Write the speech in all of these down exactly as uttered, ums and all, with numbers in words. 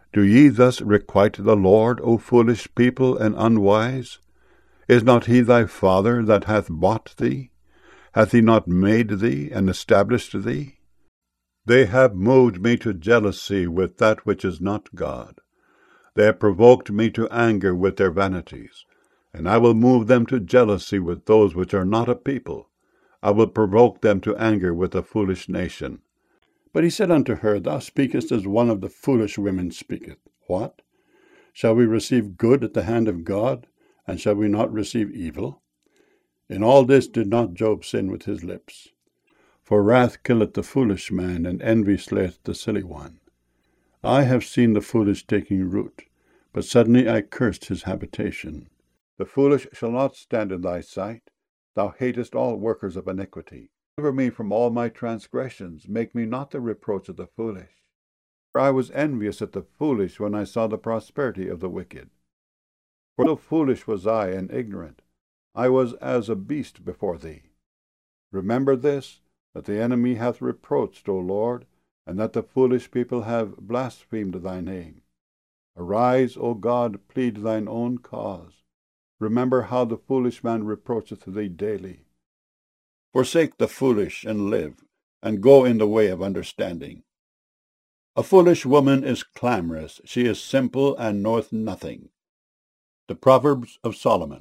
Do ye thus requite the Lord, O foolish people and unwise? Is not he thy father that hath bought thee? Hath he not made thee and established thee? They have moved me to jealousy with that which is not God. They have provoked me to anger with their vanities. And I will move them to jealousy with those which are not a people. I will provoke them to anger with a foolish nation. But he said unto her, Thou speakest as one of the foolish women speaketh. What? Shall we receive good at the hand of God, and shall we not receive evil? In all this did not Job sin with his lips. For wrath killeth the foolish man, and envy slayeth the silly one. I have seen the foolish taking root, but suddenly I cursed his habitation. The foolish shall not stand in thy sight. Thou hatest all workers of iniquity. Deliver me from all my transgressions. Make me not the reproach of the foolish. For I was envious at the foolish when I saw the prosperity of the wicked. For though foolish was I and ignorant, I was as a beast before thee. Remember this, that the enemy hath reproached, O Lord, and that the foolish people have blasphemed thy name. Arise, O God, plead thine own cause. Remember how the foolish man reproacheth thee daily. Forsake the foolish, and live, and go in the way of understanding. A foolish woman is clamorous, she is simple, and knoweth nothing. The Proverbs of Solomon.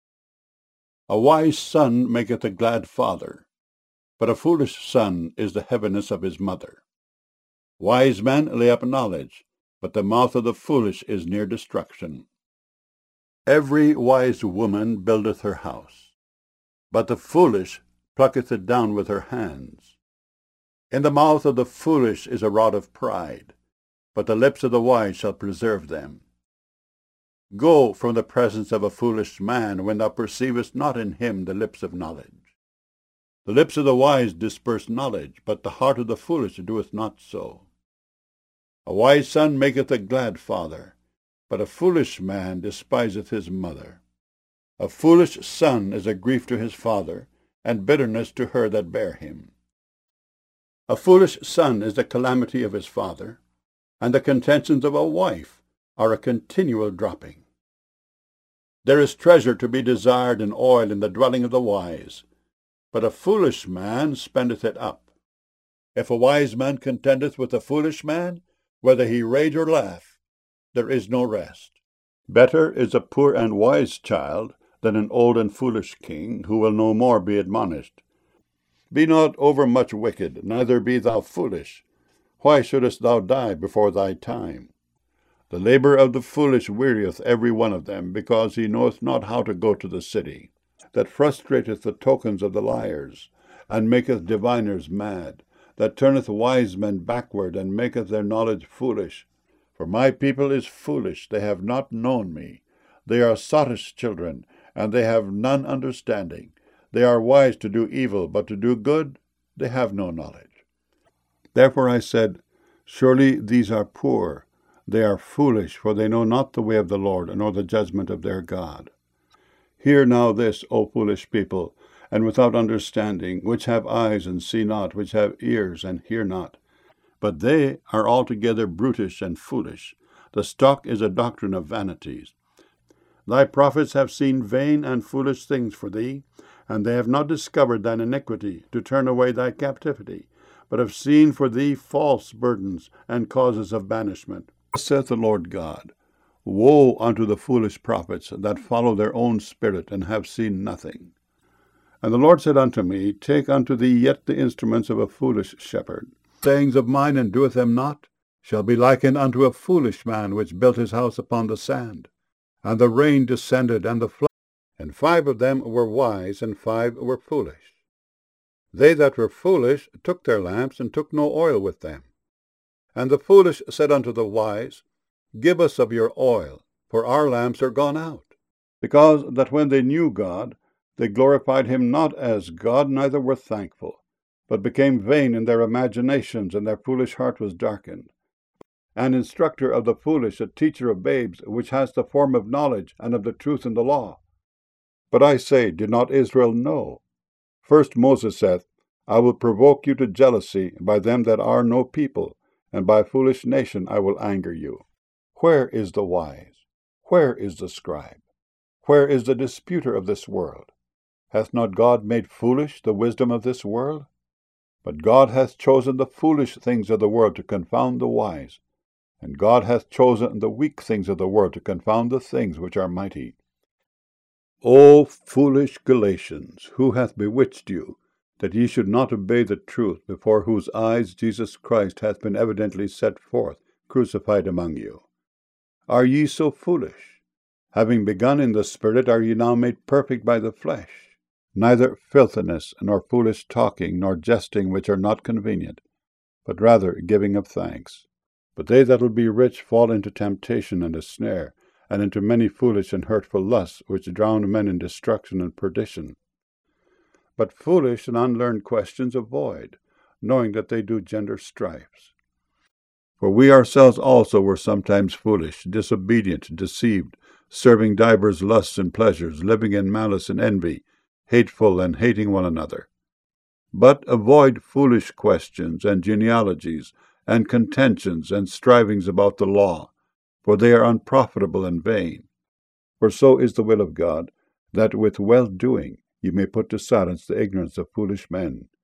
A wise son maketh a glad father, but a foolish son is the heaviness of his mother. Wise men lay up knowledge, but the mouth of the foolish is near destruction. Every wise woman buildeth her house, but the foolish plucketh it down with her hands. In the mouth of the foolish is a rod of pride, but the lips of the wise shall preserve them. Go from the presence of a foolish man when thou perceivest not in him the lips of knowledge. The lips of the wise disperse knowledge, but the heart of the foolish doeth not so. A wise son maketh a glad father, but a foolish man despiseth his mother. A foolish son is a grief to his father, and bitterness to her that bare him. A foolish son is the calamity of his father, and the contentions of a wife are a continual dropping. There is treasure to be desired in oil in the dwelling of the wise, but a foolish man spendeth it up. If a wise man contendeth with a foolish man, whether he rage or laugh, there is no rest. Better is a poor and wise child than an old and foolish king, who will no more be admonished. Be not overmuch wicked, neither be thou foolish. Why shouldest thou die before thy time? The labor of the foolish wearieth every one of them, because he knoweth not how to go to the city, that frustrateth the tokens of the liars, and maketh diviners mad, that turneth wise men backward, and maketh their knowledge foolish. For my people is foolish, they have not known me. They are sottish children, and they have none understanding. They are wise to do evil, but to do good they have no knowledge. Therefore I said, Surely these are poor. They are foolish, for they know not the way of the Lord, nor the judgment of their God. Hear now this, O foolish people, and without understanding, which have eyes and see not, which have ears and hear not. But they are altogether brutish and foolish. The stock is a doctrine of vanities. Thy prophets have seen vain and foolish things for thee, and they have not discovered thine iniquity, to turn away thy captivity, but have seen for thee false burdens and causes of banishment. Thus saith the Lord God, Woe unto the foolish prophets that follow their own spirit, and have seen nothing. And the Lord said unto me, Take unto thee yet the instruments of a foolish shepherd. Sayings of mine, and doeth them not, shall be likened unto a foolish man which built his house upon the sand. And the rain descended, and the flood, and five of them were wise, and five were foolish. They that were foolish took their lamps, and took no oil with them. And the foolish said unto the wise, Give us of your oil, for our lamps are gone out. Because that when they knew God, they glorified him not as God, neither were thankful, but became vain in their imaginations, and their foolish heart was darkened. An instructor of the foolish, a teacher of babes, which has the form of knowledge and of the truth in the law. But I say, did not Israel know? First Moses saith, I will provoke you to jealousy by them that are no people, and by a foolish nation I will anger you. Where is the wise? Where is the scribe? Where is the disputer of this world? Hath not God made foolish the wisdom of this world? But God hath chosen the foolish things of the world to confound the wise, and God hath chosen the weak things of the world to confound the things which are mighty. O foolish Galatians, who hath bewitched you, that ye should not obey the truth, before whose eyes Jesus Christ hath been evidently set forth, crucified among you? Are ye so foolish? Having begun in the Spirit, are ye now made perfect by the flesh? Neither filthiness, nor foolish talking, nor jesting, which are not convenient, but rather giving of thanks. But they that will be rich fall into temptation and a snare, and into many foolish and hurtful lusts, which drown men in destruction and perdition. But foolish and unlearned questions avoid, knowing that they do gender strifes. For we ourselves also were sometimes foolish, disobedient, deceived, serving divers lusts and pleasures, living in malice and envy, hateful and hating one another. But avoid foolish questions and genealogies, and contentions and strivings about the law, for they are unprofitable and vain. For so is the will of God, that with well-doing ye may put to silence the ignorance of foolish men,